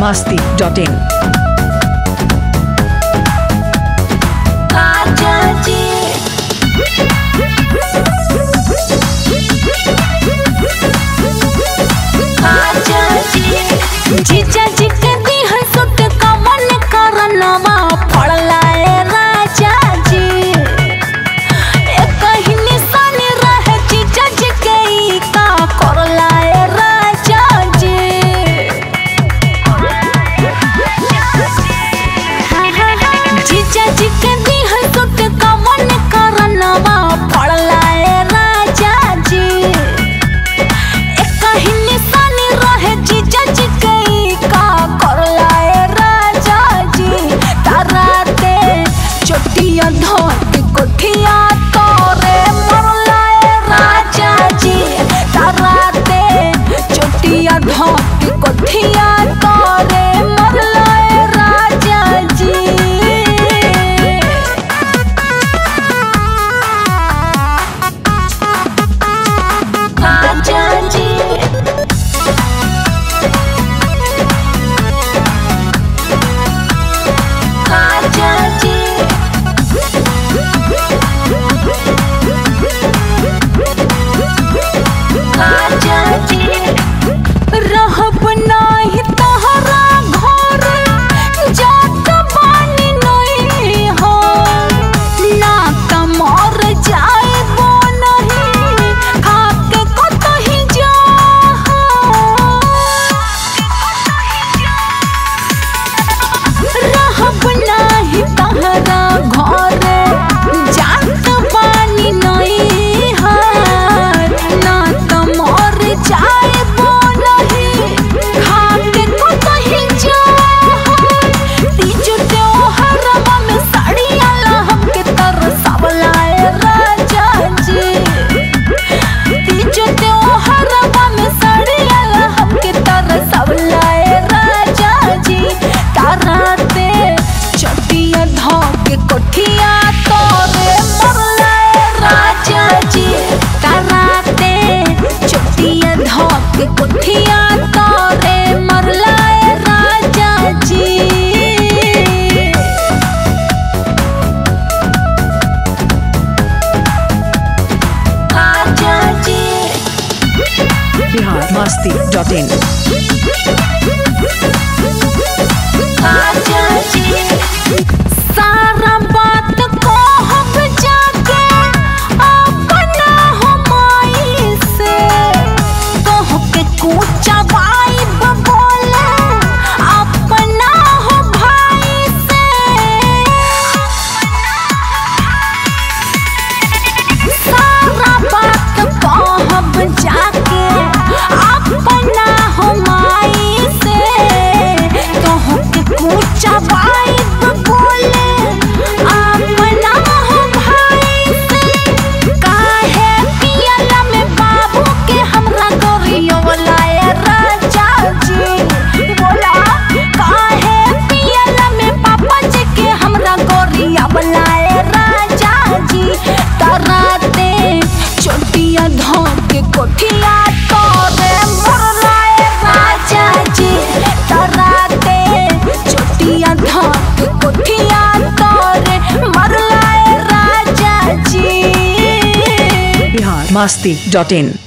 biharmasti.in जीजा जी के दिहन सुत कमन करनवा फड़लाए राजा जी एक ही निशानी रहे जीजा जी के ई का करलाए राजा जी जीजा जी के दिहन सुत कमन करनवा फड़लाए राजा जी एक ही निशानी रहे जीजा जी चोटिया धोती कोठिया तोरे मरलाए राजा जी ताराते चोटिया धोती कोठिया तोरे मरलाए राजा जी राजा जी रहब नाही तहरा घर जात बानी नहीं हो ना कमर जाएबो नहीं खाके कतही जा रहब नाही तहरा घर जात बानी नहीं हो ना कमर जाए कोठिया तोरे मरलाए राजा जी कराते चोटिया धोके कोठिया तोरे मरलाए राजा जी राजा जी biharmasti.in राजा जी सारा बात को हम जाके अपना हो माई से कह के कूचा वाइब बोले अपना हो भाई से सारा बात को हम जाके अपना हो माई से कह के कूचा वाइब बोले कोठिया तोरे मरलाए राजा जी तराते चोटिया धोके कोठिया तोरे मरलाए राजा जी biharmasti.in